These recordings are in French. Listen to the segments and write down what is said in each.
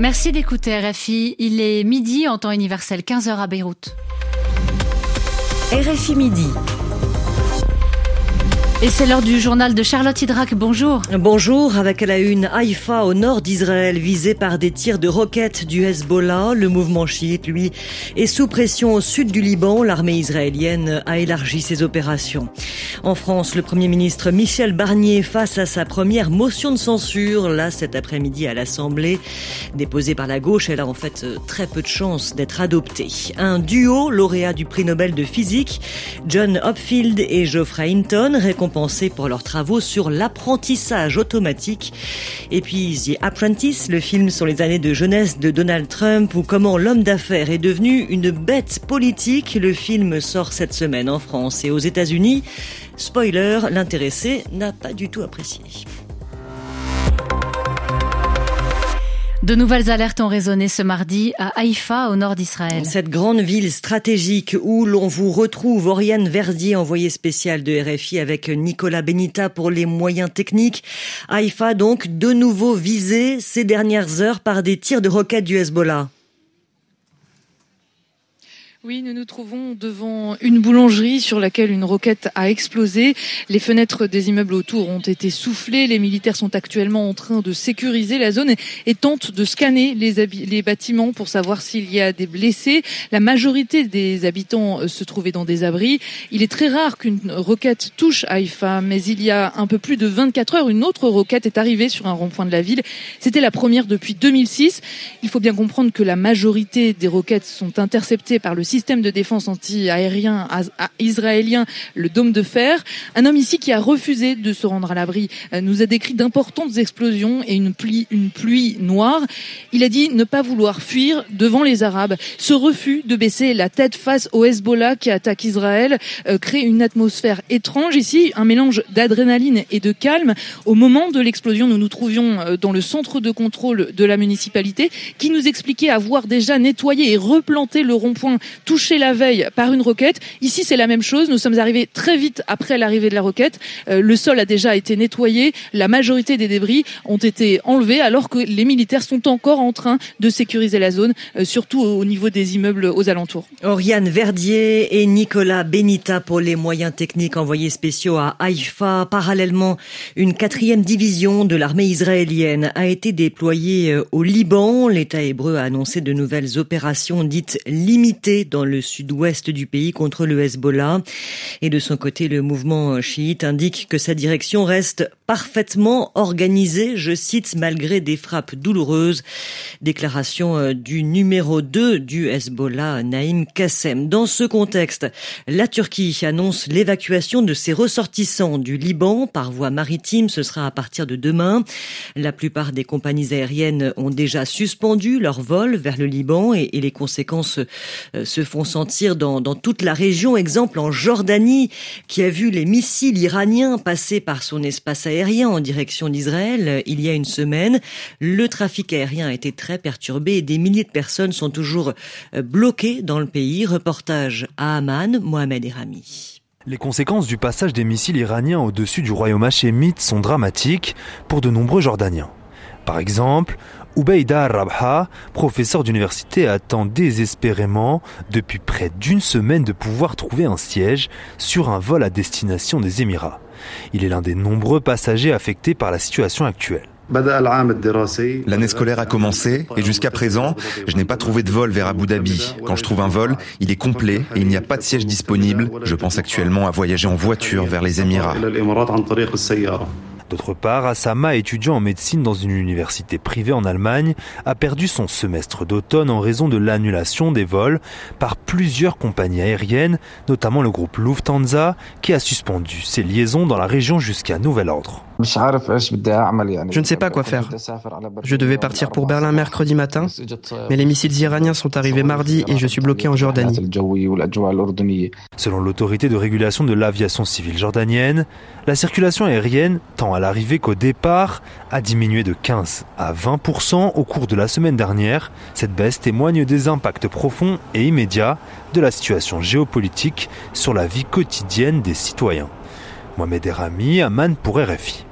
Merci d'écouter RFI. Il est midi en temps universel, 15h à Beyrouth. RFI Midi. Et c'est l'heure du journal de Charlotte Hydrac. Bonjour. Bonjour, avec à la une Haïfa au nord d'Israël, visé par des tirs de roquettes du Hezbollah. Le mouvement chiite, lui, est sous pression au sud du Liban. L'armée israélienne a élargi ses opérations. En France, le Premier ministre Michel Barnier face à sa première motion de censure, là cet après-midi à l'Assemblée. Déposée par la gauche, elle a en fait très peu de chances d'être adoptée. Un duo lauréat du prix Nobel de physique, John Hopfield et Geoffrey Hinton, récompensés pour leurs travaux sur l'apprentissage automatique. Et puis The Apprentice, le film sur les années de jeunesse de Donald Trump ou comment l'homme d'affaires est devenu une bête politique. Le film sort cette semaine en France et aux États-Unis. Spoiler, l'intéressé n'a pas du tout apprécié. De nouvelles alertes ont résonné ce mardi à Haïfa, au nord d'Israël. Cette grande ville stratégique où l'on vous retrouve, Oriane Verdier, envoyée spéciale de RFI avec Nicolas Benita pour les moyens techniques. Haïfa donc de nouveau visée ces dernières heures par des tirs de roquettes du Hezbollah. Oui, nous nous trouvons devant une boulangerie sur laquelle une roquette a explosé. Les fenêtres des immeubles autour ont été soufflées. Les militaires sont actuellement en train de sécuriser la zone et tentent de scanner les bâtiments pour savoir s'il y a des blessés. La majorité des habitants se trouvaient dans des abris. Il est très rare qu'une roquette touche Haïfa, mais il y a un peu plus de 24 heures, une autre roquette est arrivée sur un rond-point de la ville. C'était la première depuis 2006. Il faut bien comprendre que la majorité des roquettes sont interceptées par le système de défense anti-aérien israélien, le Dôme de Fer. Un homme ici qui a refusé de se rendre à l'abri nous a décrit d'importantes explosions et une pluie noire. Il a dit ne pas vouloir fuir devant les Arabes. Ce refus de baisser la tête face au Hezbollah qui attaque Israël crée une atmosphère étrange ici, un mélange d'adrénaline et de calme. Au moment de l'explosion, nous nous trouvions dans le centre de contrôle de la municipalité qui nous expliquait avoir déjà nettoyé et replanté le rond-point touché la veille par une roquette. Ici, c'est la même chose. Nous sommes arrivés très vite après l'arrivée de la roquette. Le sol a déjà été nettoyé. La majorité des débris ont été enlevés alors que les militaires sont encore en train de sécuriser la zone, surtout au niveau des immeubles aux alentours. Oriane Verdier et Nicolas Benita pour les moyens techniques envoyés spéciaux à Haïfa. Parallèlement, une 4e division de l'armée israélienne a été déployée au Liban. L'État hébreu a annoncé de nouvelles opérations dites limitées dans le sud-ouest du pays contre le Hezbollah. Et de son côté, le mouvement chiite indique que sa direction reste parfaitement organisée, je cite, malgré des frappes douloureuses. Déclaration du numéro 2 du Hezbollah, Naïm Qassem. Dans ce contexte, la Turquie annonce l'évacuation de ses ressortissants du Liban par voie maritime. Ce sera à partir de demain. La plupart des compagnies aériennes ont déjà suspendu leurs vols vers le Liban et les conséquences se font sentir dans toute la région. Exemple en Jordanie, qui a vu les missiles iraniens passer par son espace aérien en direction d'Israël il y a une semaine. Le trafic aérien a été très perturbé et des milliers de personnes sont toujours bloquées dans le pays. Reportage à Amman, Mohamed Erami. Les conséquences du passage des missiles iraniens au-dessus du royaume hachémite sont dramatiques pour de nombreux Jordaniens. Par exemple, Ubaïda Rabha, professeur d'université, attend désespérément depuis près d'une semaine de pouvoir trouver un siège sur un vol à destination des Émirats. Il est l'un des nombreux passagers affectés par la situation actuelle. L'année scolaire a commencé et jusqu'à présent, je n'ai pas trouvé de vol vers Abu Dhabi. Quand je trouve un vol, il est complet et il n'y a pas de siège disponible. Je pense actuellement à voyager en voiture vers les Émirats. D'autre part, Assama, étudiant en médecine dans une université privée en Allemagne, a perdu son semestre d'automne en raison de l'annulation des vols par plusieurs compagnies aériennes, notamment le groupe Lufthansa, qui a suspendu ses liaisons dans la région jusqu'à nouvel ordre. Je ne sais pas quoi faire. Je devais partir pour Berlin mercredi matin, mais les missiles iraniens sont arrivés mardi et je suis bloqué en Jordanie. Selon l'autorité de régulation de l'aviation civile jordanienne, la circulation aérienne, tant à l'arrivée qu'au départ, a diminué de 15 à 20% au cours de la semaine dernière. Cette baisse témoigne des impacts profonds et immédiats de la situation géopolitique sur la vie quotidienne des citoyens. Mohamed Erami, Amman pour RFI.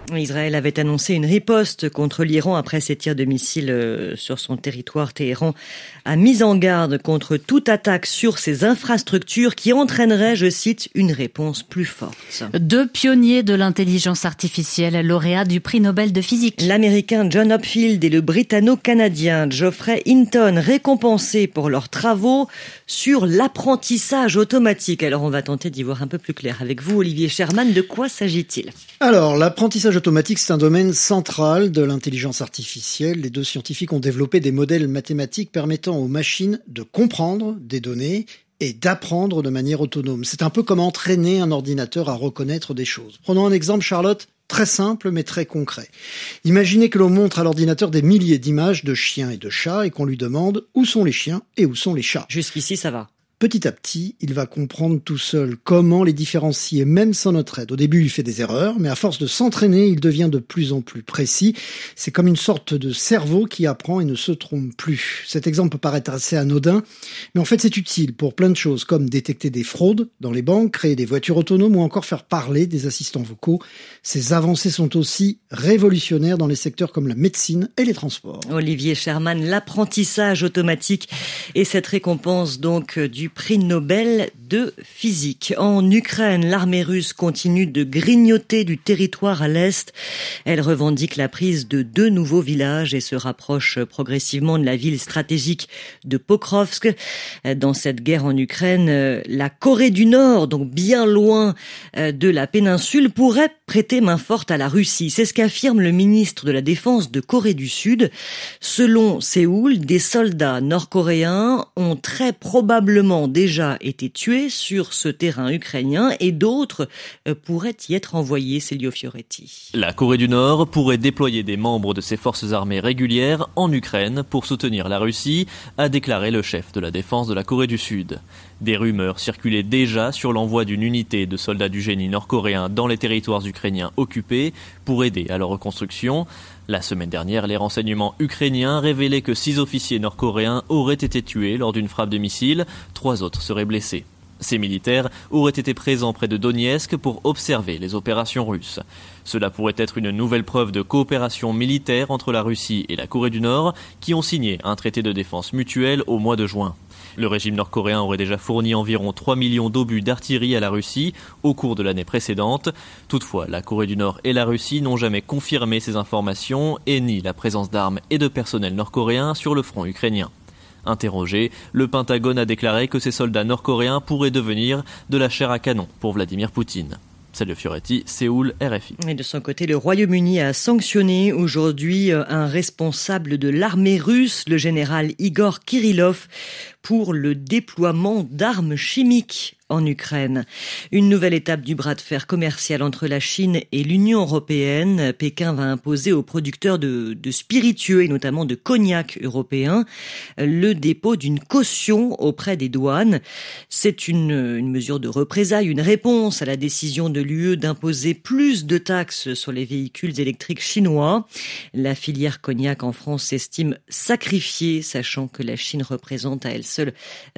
Israël avait annoncé une riposte contre l'Iran après ses tirs de missiles sur son territoire. Téhéran a mis en garde contre toute attaque sur ses infrastructures qui entraînerait, je cite, une réponse plus forte. 2 pionniers de l'intelligence artificielle, lauréats du prix Nobel de physique. L'américain John Hopfield et le britanno-canadien Geoffrey Hinton, récompensés pour leurs travaux sur l'apprentissage automatique. Alors on va tenter d'y voir un peu plus clair avec vous, Olivier Sherman. De quoi s'agit-il ? Alors, l'apprentissage automatique, c'est un domaine central de l'intelligence artificielle. Les 2 scientifiques ont développé des modèles mathématiques permettant aux machines de comprendre des données et d'apprendre de manière autonome. C'est un peu comme entraîner un ordinateur à reconnaître des choses. Prenons un exemple, Charlotte, très simple mais très concret. Imaginez que l'on montre à l'ordinateur des milliers d'images de chiens et de chats et qu'on lui demande où sont les chiens et où sont les chats. Jusqu'ici, ça va. Petit à petit, il va comprendre tout seul comment les différencier, même sans notre aide. Au début, il fait des erreurs, mais à force de s'entraîner, il devient de plus en plus précis. C'est comme une sorte de cerveau qui apprend et ne se trompe plus. Cet exemple peut paraître assez anodin, mais en fait, c'est utile pour plein de choses, comme détecter des fraudes dans les banques, créer des voitures autonomes ou encore faire parler des assistants vocaux. Ces avancées sont aussi révolutionnaires dans les secteurs comme la médecine et les transports. Olivier Sherman, l'apprentissage automatique et cette récompense donc du prix Nobel de physique. En Ukraine, l'armée russe continue de grignoter du territoire à l'est. Elle revendique la prise de 2 nouveaux villages et se rapproche progressivement de la ville stratégique de Pokrovsk. Dans cette guerre en Ukraine, la Corée du Nord, donc bien loin de la péninsule, pourrait prêter main forte à la Russie. C'est ce qu'affirme le ministre de la Défense de Corée du Sud. Selon Séoul, des soldats nord-coréens ont très probablement déjà été tués sur ce terrain ukrainien et d'autres pourraient y être envoyés, Celio Fioretti. La Corée du Nord pourrait déployer des membres de ses forces armées régulières en Ukraine pour soutenir la Russie, a déclaré le chef de la défense de la Corée du Sud. Des rumeurs circulaient déjà sur l'envoi d'une unité de soldats du génie nord-coréen dans les territoires ukrainiens occupés pour aider à leur reconstruction. La semaine dernière, les renseignements ukrainiens révélaient que 6 officiers nord-coréens auraient été tués lors d'une frappe de missile, 3 autres seraient blessés. Ces militaires auraient été présents près de Donetsk pour observer les opérations russes. Cela pourrait être une nouvelle preuve de coopération militaire entre la Russie et la Corée du Nord, qui ont signé un traité de défense mutuelle au mois de juin. Le régime nord-coréen aurait déjà fourni environ 3 millions d'obus d'artillerie à la Russie au cours de l'année précédente. Toutefois, la Corée du Nord et la Russie n'ont jamais confirmé ces informations et nient la présence d'armes et de personnel nord-coréen sur le front ukrainien. Interrogé, le Pentagone a déclaré que ces soldats nord-coréens pourraient devenir de la chair à canon pour Vladimir Poutine. Celio Fioretti, Séoul, RFI. Et de son côté, le Royaume-Uni a sanctionné aujourd'hui un responsable de l'armée russe, le général Igor Kirillov, pour le déploiement d'armes chimiques en Ukraine. Une nouvelle étape du bras de fer commercial entre la Chine et l'Union européenne. Pékin va imposer aux producteurs de spiritueux et notamment de cognac européens le dépôt d'une caution auprès des douanes. C'est une mesure de représailles, une réponse à la décision de l'UE d'imposer plus de taxes sur les véhicules électriques chinois. La filière cognac en France s'estime sacrifiée, sachant que la Chine représente à elle seule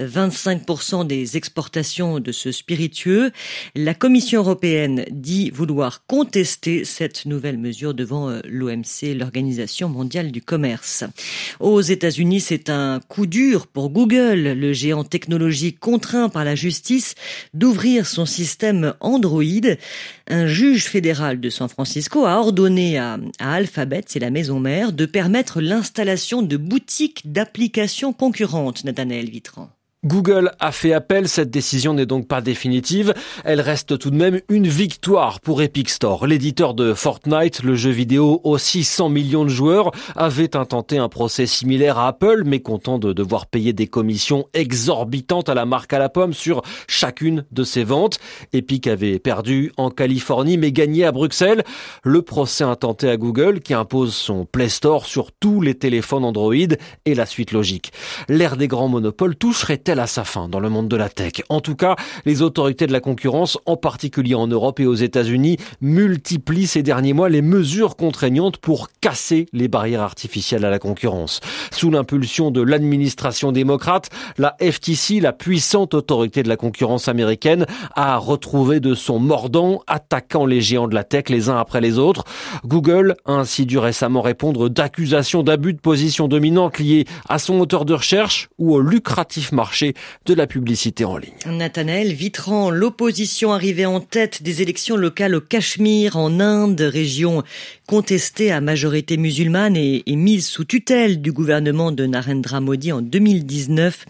25% des exportations de ce spiritueux. La Commission européenne dit vouloir contester cette nouvelle mesure devant l'OMC, l'Organisation mondiale du commerce. Aux États-Unis, c'est un coup dur pour Google. Le géant technologique contraint par la justice d'ouvrir son système Android. Un juge fédéral de San Francisco a ordonné à Alphabet, c'est la maison mère, de permettre l'installation de boutiques d'applications concurrentes. Nathanaël Vitran. Google a fait appel, cette décision n'est donc pas définitive. Elle reste tout de même une victoire pour Epic Store. L'éditeur de Fortnite, le jeu vidéo aux 600 millions de joueurs, avait intenté un procès similaire à Apple, mécontent de devoir payer des commissions exorbitantes à la marque à la pomme sur chacune de ses ventes. Epic avait perdu en Californie mais gagné à Bruxelles. Le procès intenté à Google qui impose son Play Store sur tous les téléphones Android est la suite logique. L'ère des grands monopoles toucherait est-elle à sa fin dans le monde de la tech? En tout cas, les autorités de la concurrence, en particulier en Europe et aux États-Unis, multiplient ces derniers mois les mesures contraignantes pour casser les barrières artificielles à la concurrence. Sous l'impulsion de l'administration démocrate, la FTC, la puissante autorité de la concurrence américaine, a retrouvé de son mordant, attaquant les géants de la tech les uns après les autres. Google a ainsi dû récemment répondre d'accusations d'abus de position dominante liées à son moteur de recherche ou au lucratif marché de la publicité en ligne. Nathanaël Vitran, l'opposition arrivée en tête des élections locales au Cachemire, en Inde, région contestée à majorité musulmane et mise sous tutelle du gouvernement de Narendra Modi en 2019.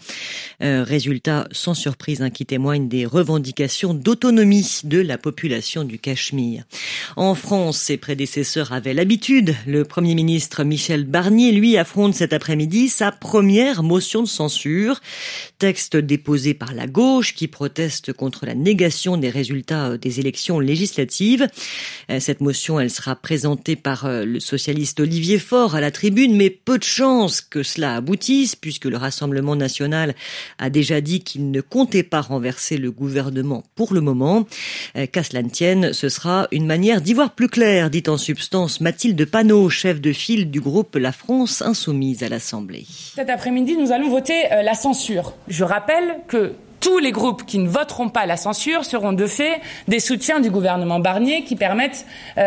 Résultat sans surprise qui témoigne des revendications d'autonomie de la population du Cachemire. En France, ses prédécesseurs avaient l'habitude. Le Premier ministre Michel Barnier, lui, affronte cet après-midi sa première motion de censure. Texte déposé par la gauche qui proteste contre la négation des résultats des élections législatives. Cette motion, elle sera présentée par le socialiste Olivier Faure à la tribune, mais peu de chance que cela aboutisse puisque le Rassemblement national a déjà dit qu'il ne comptait pas renverser le gouvernement pour le moment. Qu'à cela ne tienne, ce sera une manière d'y voir plus clair, dit en substance Mathilde Panot, chef de file du groupe La France Insoumise à l'Assemblée. Cet après-midi, nous allons voter la censure. Je rappelle que tous les groupes qui ne voteront pas la censure seront de fait des soutiens du gouvernement Barnier qui permettent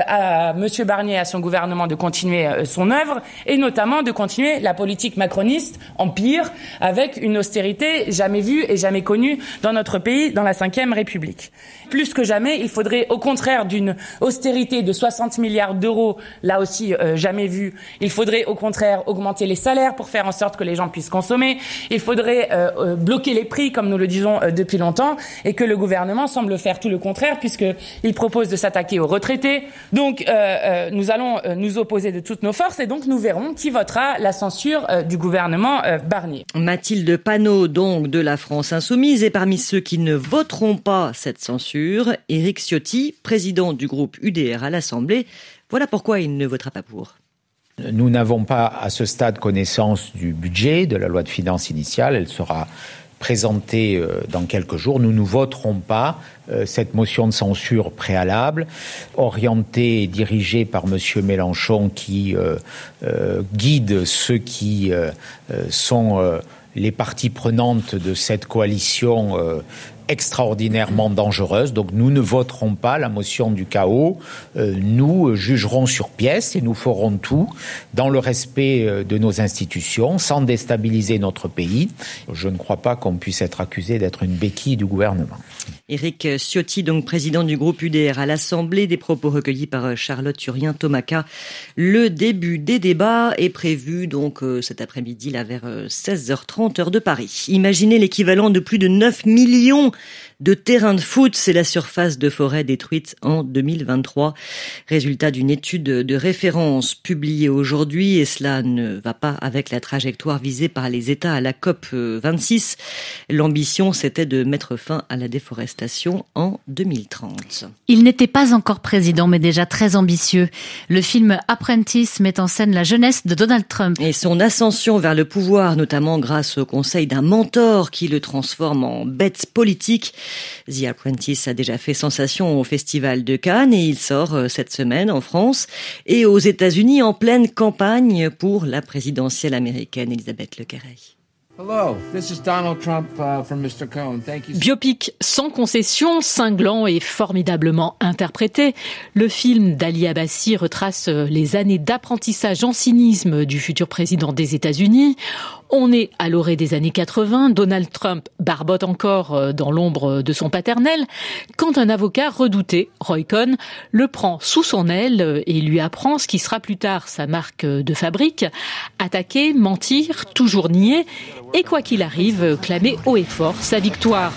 à M. Barnier et à son gouvernement de continuer son œuvre et notamment de continuer la politique macroniste en pire avec une austérité jamais vue et jamais connue dans notre pays, dans la Ve République. Plus que jamais, il faudrait au contraire d'une austérité de 60 milliards d'euros, là aussi jamais vue. Il faudrait au contraire augmenter les salaires pour faire en sorte que les gens puissent consommer. Il faudrait bloquer les prix comme nous le disons depuis longtemps et que le gouvernement semble faire tout le contraire puisqu'il propose de s'attaquer aux retraités. Donc nous allons nous opposer de toutes nos forces et donc nous verrons qui votera la censure du gouvernement Barnier. Mathilde Panot donc de la France Insoumise et parmi ceux qui ne voteront pas cette censure, Éric Ciotti, président du groupe UDR à l'Assemblée. Voilà pourquoi il ne votera pas pour. Nous n'avons pas à ce stade connaissance du budget de la loi de finances initiale. Elle sera présentée dans quelques jours. Nous ne voterons pas cette motion de censure préalable, orientée et dirigée par M. Mélenchon qui guide ceux qui sont les parties prenantes de cette coalition extraordinairement dangereuse. Donc nous ne voterons pas la motion du chaos. Nous jugerons sur pièce et nous ferons tout dans le respect de nos institutions, sans déstabiliser notre pays. Je ne crois pas qu'on puisse être accusé d'être une béquille du gouvernement. Éric Ciotti, donc président du groupe UDR à l'Assemblée, des propos recueillis par Charlotte Turien-Tomaca. Le début des débats est prévu donc cet après-midi là vers 16h30 heure de Paris. Imaginez l'équivalent de plus de 9 millions de terrains de foot, c'est la surface de forêt détruite en 2023. Résultat d'une étude de référence publiée aujourd'hui et cela ne va pas avec la trajectoire visée par les États à la COP 26. L'ambition, c'était de mettre fin à la déforestation en 2030. Il n'était pas encore président, mais déjà très ambitieux. Le film Apprentice met en scène la jeunesse de Donald Trump. Et son ascension vers le pouvoir, notamment grâce au conseil d'un mentor qui le transforme en bête politique. The Apprentice a déjà fait sensation au Festival de Cannes et il sort cette semaine en France et aux États-Unis en pleine campagne pour la présidentielle américaine. Elisabeth Lecarrey. Hello, this is Donald Trump from Mr. Cohen. Thank you. Biopic sans concession, cinglant et formidablement interprété, le film d'Ali Abbasi retrace les années d'apprentissage en cynisme du futur président des États-Unis. On est à l'orée des années 80, Donald Trump barbote encore dans l'ombre de son paternel, quand un avocat redouté, Roy Cohn, le prend sous son aile et lui apprend ce qui sera plus tard sa marque de fabrique, attaquer, mentir, toujours nier, et quoi qu'il arrive, clamer haut et fort sa victoire.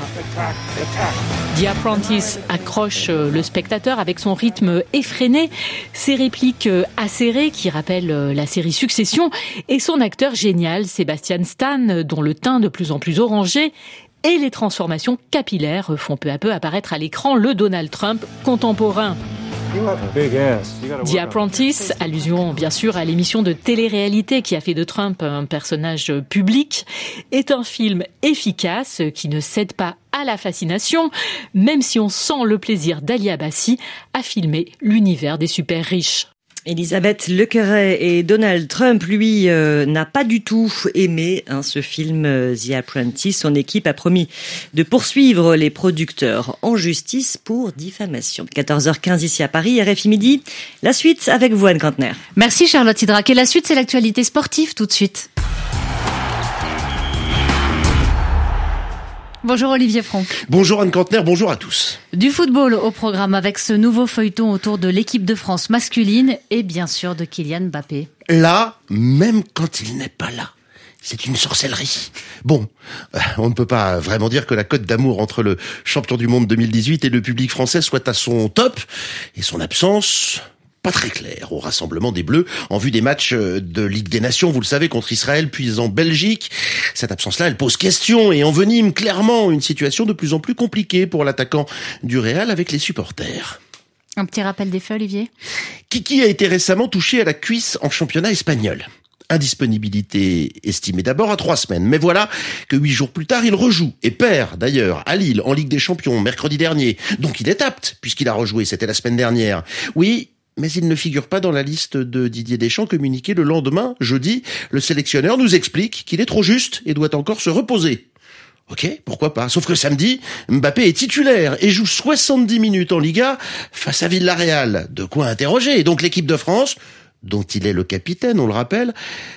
The Apprentice accroche le spectateur avec son rythme effréné, ses répliques acérées qui rappellent la série Succession, et son acteur génial, Sebastian Stan, dont le teint de plus en plus orangé et les transformations capillaires font peu à peu apparaître à l'écran le Donald Trump contemporain. The Apprentice, allusion bien sûr à l'émission de télé-réalité qui a fait de Trump un personnage public, est un film efficace qui ne cède pas à la fascination, même si on sent le plaisir d'Ali Abbasi à filmer l'univers des super riches. Elisabeth Lequeret et Donald Trump, lui, n'a pas du tout aimé ce film The Apprentice. Son équipe a promis de poursuivre les producteurs en justice pour diffamation. 14h15 ici à Paris, RFI Midi. La suite avec vous, Anne Kantner. Merci Charlotte Hydrac. Et la suite, c'est l'actualité sportive tout de suite. Bonjour Olivier Franck. Bonjour Anne Kantner, bonjour à tous. Du football au programme avec ce nouveau feuilleton autour de l'équipe de France masculine et bien sûr de Kylian Mbappé. Là, même quand il n'est pas là, c'est une sorcellerie. Bon, on ne peut pas vraiment dire que la cote d'amour entre le champion du monde 2018 et le public français soit à son top, et son absence... pas très clair au rassemblement des Bleus en vue des matchs de Ligue des Nations, vous le savez, contre Israël puis en Belgique. Cette absence-là, elle pose question et envenime clairement une situation de plus en plus compliquée pour l'attaquant du Real avec les supporters. Un petit rappel des faits, Olivier. Kiki a été récemment touché à la cuisse en championnat espagnol. Indisponibilité estimée d'abord à 3 semaines. Mais voilà que 8 jours plus tard, il rejoue et perd d'ailleurs à Lille en Ligue des Champions mercredi dernier. Donc il est apte puisqu'il a rejoué, c'était la semaine dernière. Oui, mais il ne figure pas dans la liste de Didier Deschamps communiquée le lendemain, jeudi. Le sélectionneur nous explique qu'il est trop juste et doit encore se reposer. Ok, pourquoi pas. Sauf que samedi, Mbappé est titulaire et joue 70 minutes en Liga face à Villarreal. De quoi interroger. Et donc l'équipe de France, dont il est le capitaine, on le rappelle,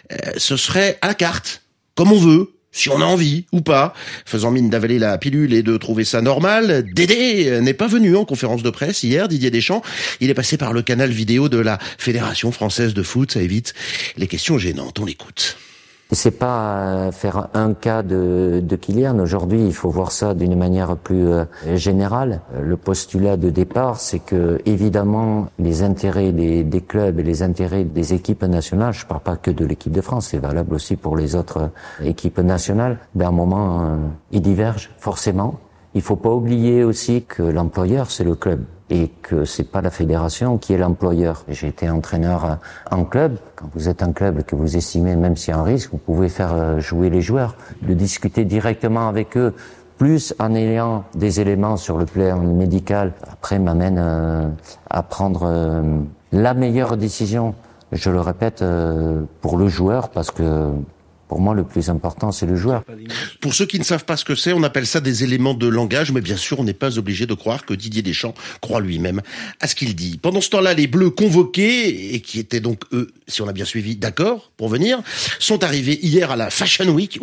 ce serait à la carte, comme on veut. Si on a envie, ou pas, faisant mine d'avaler la pilule et de trouver ça normal, Dédé n'est pas venu en conférence de presse hier, Didier Deschamps. Il est passé par le canal vidéo de la Fédération française de foot, ça évite les questions gênantes, on l'écoute. C'est pas faire un cas de Kylian. Aujourd'hui, il faut voir ça d'une manière plus générale. Le postulat de départ, c'est que, évidemment, les intérêts des clubs et les intérêts des équipes nationales, je parle pas que de l'équipe de France, c'est valable aussi pour les autres équipes nationales, à un moment, ils divergent, forcément. Il faut pas oublier aussi que l'employeur, c'est le club. Et que c'est pas la fédération qui est l'employeur. J'ai été entraîneur en club. Quand vous êtes un club que vous estimez, même s'il y a un risque, vous pouvez faire jouer les joueurs. De discuter directement avec eux, plus en ayant des éléments sur le plan médical, après m'amène à prendre la meilleure décision. Je le répète, pour le joueur, parce que pour moi, le plus important, c'est le joueur. Pour ceux qui ne savent pas ce que c'est, on appelle ça des éléments de langage, mais bien sûr, on n'est pas obligé de croire que Didier Deschamps croit lui-même à ce qu'il dit. Pendant ce temps-là, les Bleus convoqués, et qui étaient donc, eux, si on a bien suivi, d'accord pour venir, sont arrivés hier à la Fashion Week,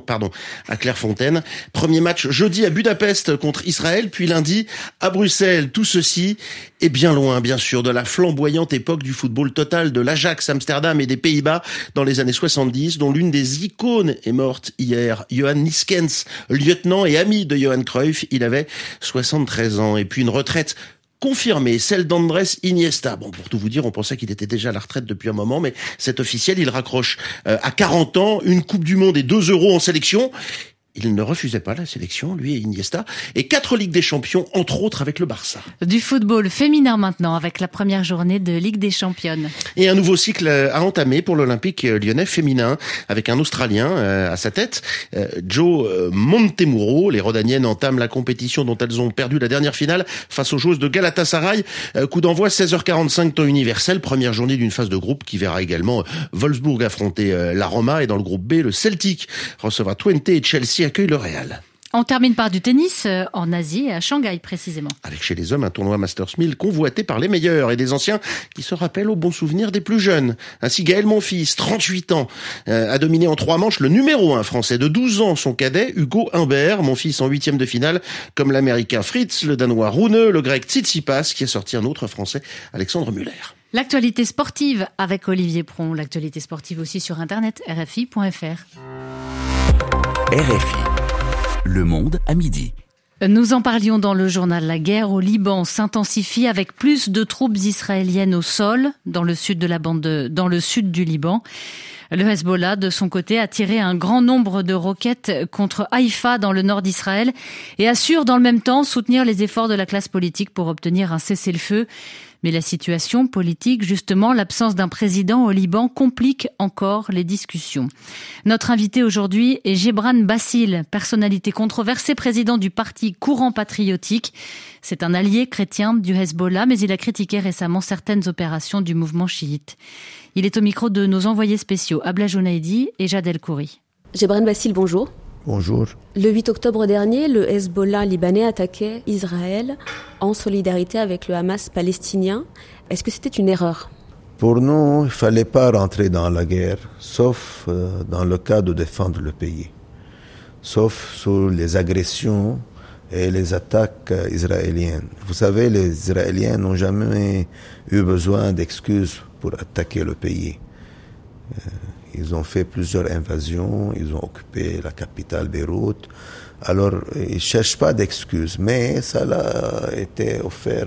à Clairefontaine. Premier match jeudi à Budapest contre Israël, puis lundi à Bruxelles. Tout ceci est bien loin, bien sûr, de la flamboyante époque du football total de l'Ajax Amsterdam et des Pays-Bas dans les années 70, dont l'une des icônes est morte hier. Johan Niskens, lieutenant et ami de Johan Cruyff, il avait 73 ans. Et puis une retraite confirmée, celle d'Andrés Iniesta. Bon, pour tout vous dire, on pensait qu'il était déjà à la retraite depuis un moment, mais c'est officiel, il raccroche à 40 ans, une Coupe du Monde et 2 euros en sélection. Il ne refusait pas la sélection, lui et Iniesta, et 4 Ligues des Champions, entre autres avec le Barça. Du football féminin maintenant, avec la première journée de Ligue des Championnes. Et un nouveau cycle à entamer pour l'Olympique lyonnais féminin, avec un Australien à sa tête, Joe Montemurro. Les Rodaniennes entament la compétition dont elles ont perdu la dernière finale face aux joueuses de Galatasaray. Coup d'envoi 16h45 temps universel, première journée d'une phase de groupe qui verra également Wolfsburg affronter la Roma, et dans le groupe B, le Celtic recevra Twente et Chelsea accueille le Real. On termine par du tennis en Asie et à Shanghai précisément. Avec chez les hommes un tournoi Masters 1000 convoité par les meilleurs et des anciens qui se rappellent au bon souvenir des plus jeunes. Ainsi Gaël Monfils, 38 ans, a dominé en 3 manches le numéro 1 français de 12 ans, son cadet Hugo Humbert. Monfils en 8e de finale, comme l'américain Fritz, le danois Rune, le grec Tsitsipas, qui a sorti un autre français, Alexandre Muller. L'actualité sportive avec Olivier Pron. L'actualité sportive aussi sur internet, rfi.fr. RFI. Le Monde à midi. Nous en parlions dans le journal. La guerre au Liban s'intensifie avec plus de troupes israéliennes au sol dans le sud de la bande, dans le sud du Liban. Le Hezbollah, de son côté, a tiré un grand nombre de roquettes contre Haïfa dans le nord d'Israël et assure dans le même temps soutenir les efforts de la classe politique pour obtenir un cessez-le-feu. Mais la situation politique, justement, l'absence d'un président au Liban complique encore les discussions. Notre invité aujourd'hui est Gebran Bassil, personnalité controversée, président du parti Courant Patriotique. C'est un allié chrétien du Hezbollah, mais il a critiqué récemment certaines opérations du mouvement chiite. Il est au micro de nos envoyés spéciaux Abla Jounaidi et Jad El Khoury. Gebran Bassil, bonjour. Bonjour. Le 8 octobre dernier, le Hezbollah libanais attaquait Israël en solidarité avec le Hamas palestinien. Est-ce que c'était une erreur ? Pour nous, il ne fallait pas rentrer dans la guerre, sauf dans le cas de défendre le pays. Sauf sur les agressions et les attaques israéliennes. Vous savez, les Israéliens n'ont jamais eu besoin d'excuses pour attaquer le pays. Ils ont fait plusieurs invasions, ils ont occupé la capitale Beyrouth. Alors, ils ne cherchent pas d'excuses, mais ça a été offert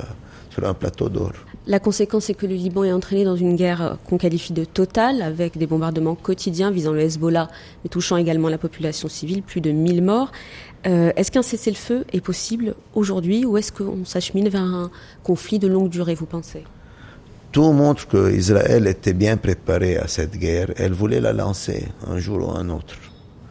sur un plateau d'or. La conséquence, c'est que le Liban est entraîné dans une guerre qu'on qualifie de totale, avec des bombardements quotidiens visant le Hezbollah, mais touchant également la population civile, plus de 1000 morts. Est-ce qu'un cessez-le-feu est possible aujourd'hui, ou est-ce qu'on s'achemine vers un conflit de longue durée, vous pensez ? Tout montre qu'Israël était bien préparé à cette guerre. Elle voulait la lancer un jour ou un autre.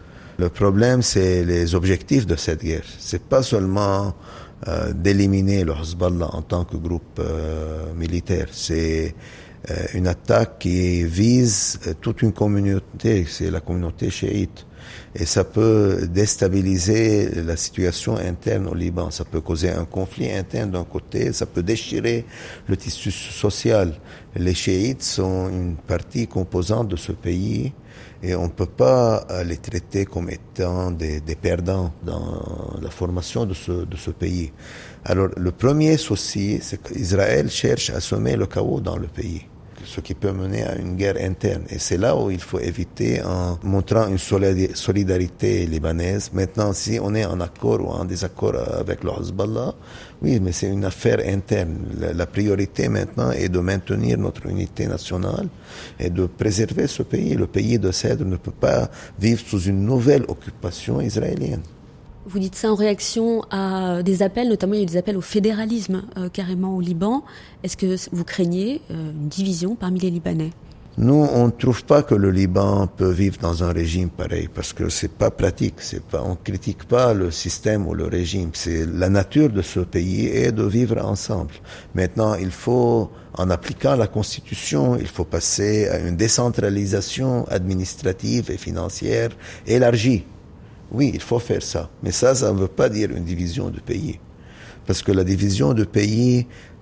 Le problème, c'est les objectifs de cette guerre. C'est pas seulement d'éliminer le Hezbollah en tant que groupe militaire. C'est une attaque qui vise toute une communauté. C'est la communauté chiite. Et ça peut déstabiliser la situation interne au Liban. Ça peut causer un conflit interne d'un côté, ça peut déchirer le tissu social. Les chiites sont une partie composante de ce pays et on ne peut pas les traiter comme étant des perdants dans la formation de ce pays. Alors le premier souci, c'est qu'Israël cherche à semer le chaos dans le pays, ce qui peut mener à une guerre interne. Et c'est là où il faut éviter en montrant une solidarité libanaise. Maintenant, si on est en accord ou en désaccord avec le Hezbollah, oui, mais c'est une affaire interne. La priorité maintenant est de maintenir notre unité nationale et de préserver ce pays. Le pays de Cèdre ne peut pas vivre sous une nouvelle occupation israélienne. Vous dites ça en réaction à des appels, notamment il y a eu des appels au fédéralisme carrément au Liban. Est-ce que vous craignez une division parmi les Libanais ? Nous, on ne trouve pas que le Liban peut vivre dans un régime pareil, parce que c'est pas pratique. On critique pas le système ou le régime. C'est la nature de ce pays est de vivre ensemble. Maintenant, il faut, en appliquant la Constitution, il faut passer à une décentralisation administrative et financière élargie. Oui, il faut faire ça. Mais ça ne veut pas dire une division de pays. Parce que la division de pays,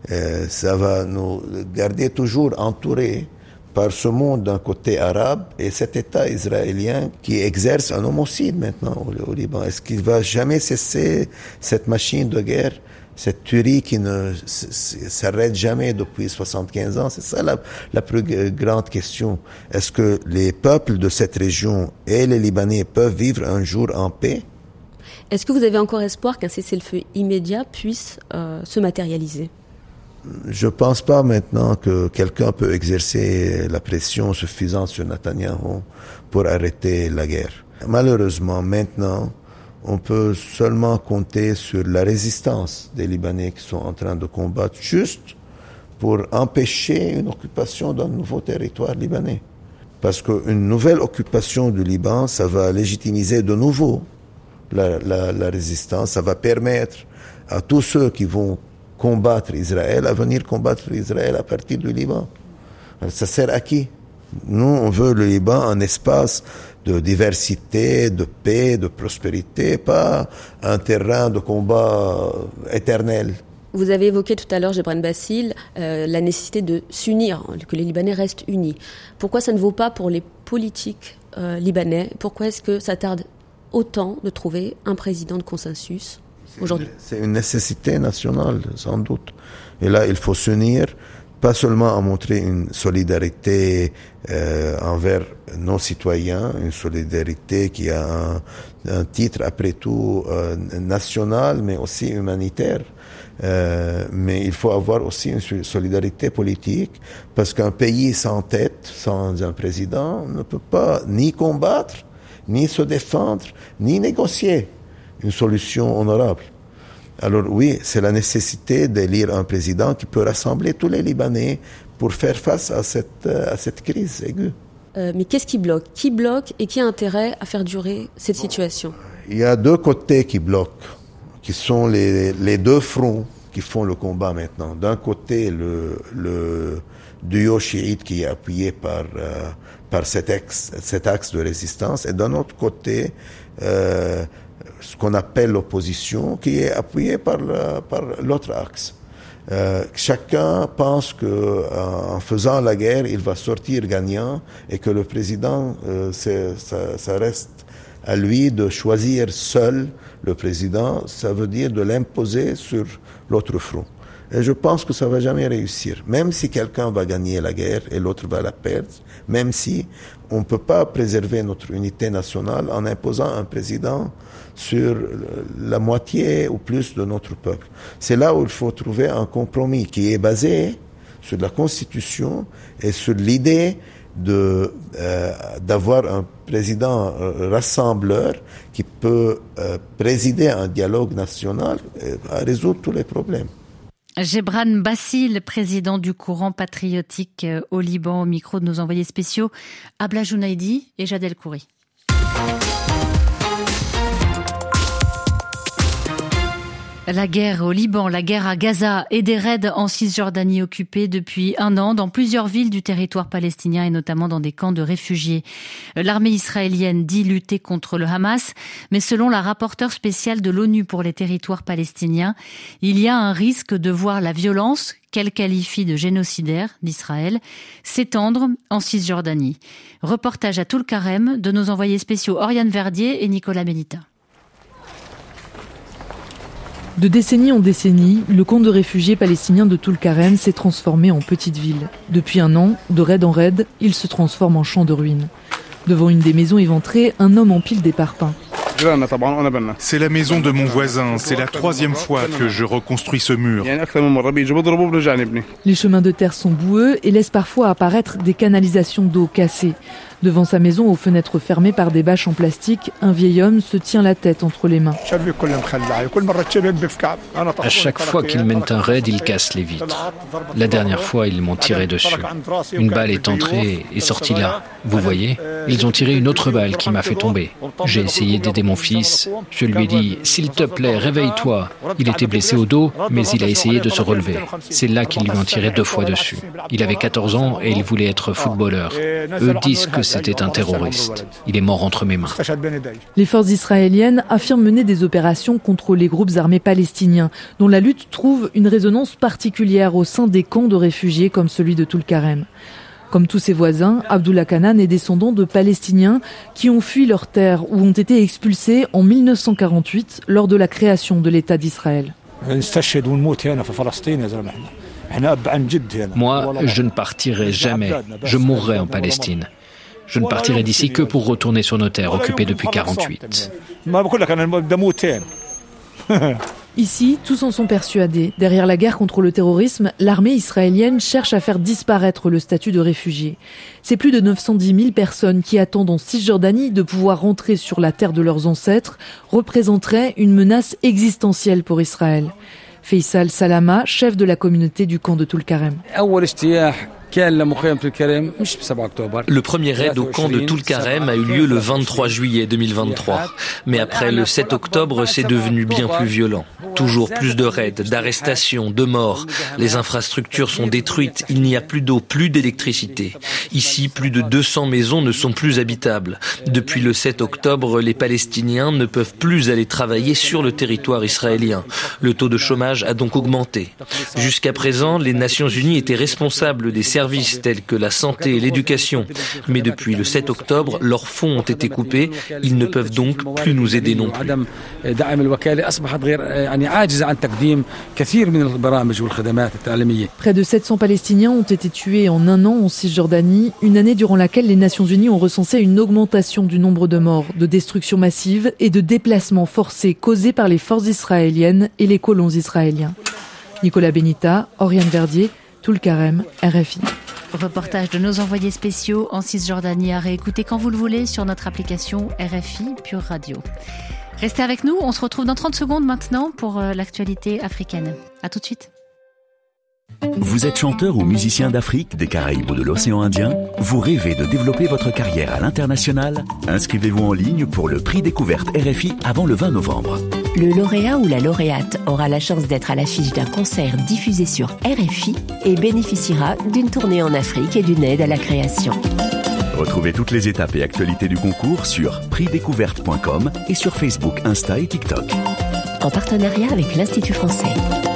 ça va nous garder toujours entourés par ce monde d'un côté arabe et cet État israélien qui exerce un homicide maintenant au Liban. Est-ce qu'il va jamais cesser cette machine de guerre, cette tuerie qui ne s'arrête jamais depuis 75 ans? C'est ça la plus grande question. Est-ce que les peuples de cette région et les Libanais peuvent vivre un jour en paix? Est-ce que vous avez encore espoir qu'un cessez-le-feu immédiat puisse se matérialiser? Je pense pas maintenant que quelqu'un peut exercer la pression suffisante sur Netanyahou pour arrêter la guerre. Malheureusement, maintenant, on peut seulement compter sur la résistance des Libanais qui sont en train de combattre juste pour empêcher une occupation d'un nouveau territoire libanais. Parce qu'une nouvelle occupation du Liban, ça va légitimiser de nouveau la résistance, ça va permettre à tous ceux qui vont combattre Israël à venir combattre Israël à partir du Liban. Alors, ça sert à qui? Nous, on veut le Liban un espace de diversité, de paix, de prospérité, pas un terrain de combat éternel. Vous avez évoqué tout à l'heure, Gebran Bassil, la nécessité de s'unir, que les Libanais restent unis. Pourquoi ça ne vaut pas pour les politiques libanais? Pourquoi est-ce que ça tarde autant de trouver un président de consensus aujourd'hui? C'est une nécessité nationale, sans doute. Et là, il faut s'unir, pas seulement à montrer une solidarité envers nos citoyens, une solidarité qui a un titre, après tout, national, mais aussi humanitaire. Mais il faut avoir aussi une solidarité politique, parce qu'un pays sans tête, sans un président, ne peut pas ni combattre, ni se défendre, ni négocier une solution honorable. Alors oui, c'est la nécessité d'élire un président qui peut rassembler tous les Libanais pour faire face à cette crise aiguë. Mais qu'est-ce qui bloque ? Qui bloque et qui a intérêt à faire durer cette situation ? Il y a deux côtés qui bloquent, qui sont les deux fronts qui font le combat maintenant. D'un côté, le duo chiite qui est appuyé par cet axe de résistance, et d'un autre côté, ce qu'on appelle l'opposition, qui est appuyé par l'autre axe. Chacun pense que en faisant la guerre, il va sortir gagnant, et que le président, ça reste à lui de choisir seul le président. Ça veut dire de l'imposer sur l'autre front. Et je pense que ça va jamais réussir. Même si quelqu'un va gagner la guerre et l'autre va la perdre, même si on ne peut pas préserver notre unité nationale en imposant un président sur la moitié ou plus de notre peuple. C'est là où il faut trouver un compromis qui est basé sur la Constitution et sur l'idée d'avoir un président rassembleur qui peut présider un dialogue national à résoudre tous les problèmes. Gebran Bassil, président du courant patriotique au Liban, au micro de nos envoyés spéciaux Abla Jounaidi et Jad El-Khouri. La guerre au Liban, la guerre à Gaza et des raids en Cisjordanie occupés depuis un an dans plusieurs villes du territoire palestinien et notamment dans des camps de réfugiés. L'armée israélienne dit lutter contre le Hamas, mais selon la rapporteure spéciale de l'ONU pour les territoires palestiniens, il y a un risque de voir la violence, qu'elle qualifie de génocidaire, d'Israël, s'étendre en Cisjordanie. Reportage à Toul-Karem de nos envoyés spéciaux Oriane Verdier et Nicolas Benita. De décennie en décennie, le camp de réfugiés palestiniens de Toul-Karem s'est transformé en petite ville. Depuis un an, de raid en raid, il se transforme en champ de ruines. Devant une des maisons éventrées, un homme empile des parpaings. C'est la maison de mon voisin, c'est la 3e fois que je reconstruis ce mur. Les chemins de terre sont boueux et laissent parfois apparaître des canalisations d'eau cassées. Devant sa maison aux fenêtres fermées par des bâches en plastique, un vieil homme se tient la tête entre les mains. À chaque fois qu'ils mènent un raid, ils cassent les vitres. La dernière fois, ils m'ont tiré dessus. Une balle est entrée et sortie là. Vous voyez, ils ont tiré une autre balle qui m'a fait tomber. J'ai essayé d'aider mon fils. Je lui ai dit « S'il te plaît, réveille-toi ». Il était blessé au dos, mais il a essayé de se relever. C'est là qu'ils lui ont tiré 2 fois dessus. Il avait 14 ans et il voulait être footballeur. Eux disent que c'était un terroriste. Il est mort entre mes mains. Les forces israéliennes affirment mener des opérations contre les groupes armés palestiniens, dont la lutte trouve une résonance particulière au sein des camps de réfugiés comme celui de Toul-Karem. Comme tous ses voisins, Abdullah Kanan est descendant de Palestiniens qui ont fui leur terre ou ont été expulsés en 1948 lors de la création de l'État d'Israël. Moi, je ne partirai jamais. Je mourrai en Palestine. Je ne partirai d'ici que pour retourner sur nos terres occupées depuis 1948. Ici, tous en sont persuadés. Derrière la guerre contre le terrorisme, l'armée israélienne cherche à faire disparaître le statut de réfugié. C'est plus de 910 000 personnes qui attendent en Cisjordanie de pouvoir rentrer sur la terre de leurs ancêtres, représenteraient une menace existentielle pour Israël. Faisal Salama, chef de la communauté du camp de Toul-Karem. Le premier raid au camp de Toul-Karem a eu lieu le 23 juillet 2023. Mais après le 7 octobre, c'est devenu bien plus violent. Toujours plus de raids, d'arrestations, de morts. Les infrastructures sont détruites, il n'y a plus d'eau, plus d'électricité. Ici, plus de 200 maisons ne sont plus habitables. Depuis le 7 octobre, les Palestiniens ne peuvent plus aller travailler sur le territoire israélien. Le taux de chômage a donc augmenté. Jusqu'à présent, les Nations Unies étaient responsables des services services tels que la santé et l'éducation. Mais depuis le 7 octobre, leurs fonds ont été coupés. Ils ne peuvent donc plus nous aider non plus. Près de 700 Palestiniens ont été tués en un an en Cisjordanie, une année durant laquelle les Nations Unies ont recensé une augmentation du nombre de morts, de destructions massives et de déplacements forcés causés par les forces israéliennes et les colons israéliens. Nicolas Benita, Oriane Verdier, Toul-Karem, RFI. Reportage de nos envoyés spéciaux en Cisjordanie à réécouter quand vous le voulez sur notre application RFI Pure Radio. Restez avec nous, on se retrouve dans 30 secondes maintenant pour l'actualité africaine. À tout de suite. Vous êtes chanteur ou musicien d'Afrique, des Caraïbes ou de l'océan Indien? Vous rêvez de développer votre carrière à l'international? Inscrivez-vous en ligne pour le prix découverte RFI avant le 20 novembre. Le lauréat ou la lauréate aura la chance d'être à l'affiche d'un concert diffusé sur RFI et bénéficiera d'une tournée en Afrique et d'une aide à la création. Retrouvez toutes les étapes et actualités du concours sur prixdécouverte.com et sur Facebook, Insta et TikTok. En partenariat avec l'Institut français.